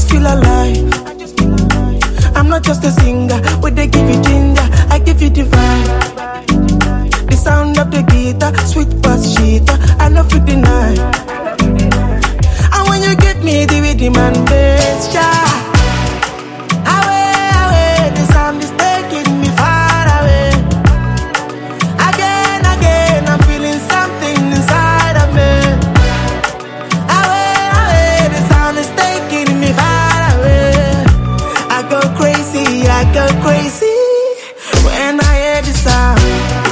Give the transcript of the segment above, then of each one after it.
feel alive. I'm not just a singer, but they give you ginger, I give you the vibe. The sound of the guitar, sweet bass cheetah, I love you deny. And when you give me the rhythm and bass, yeah. Away, the sound is taking me far away. Again, I'm feeling something inside of me. Away, the sound is taking me far away. I go crazy when I hear the sound.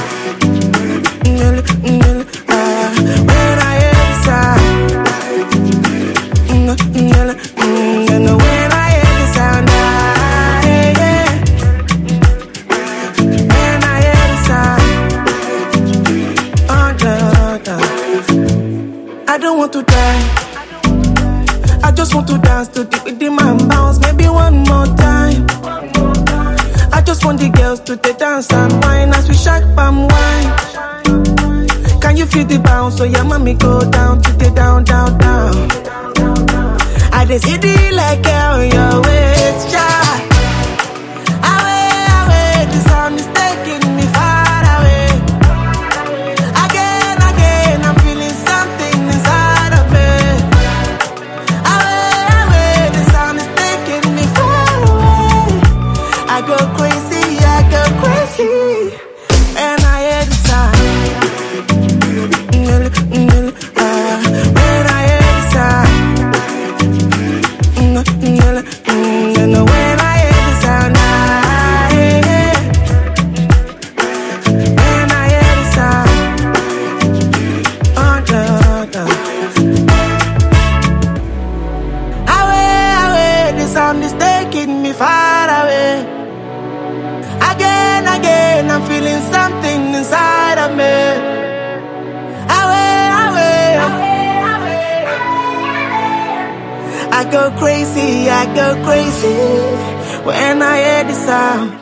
When I hear the sound. When I hear the sound. When I hear the sound. I don't want to die. I just want to dance to the rhythm and bounce, maybe one more time. I just want the girls to dance and wine as we shake palm wine. Can you feel the bounce? So your mommy go down to the down. I just see the like on your waist, yeah. Away, the sound is taking me far away. Again, I'm feeling something inside of me. Away, the sound is taking me far away. I go crazy, and I hear the sound. When I hear the sound. When I hear the sound. When I hear the sound. Away, the sound is taking me far away. Again, I'm feeling something inside of me. Away. I go crazy when I hear the sound.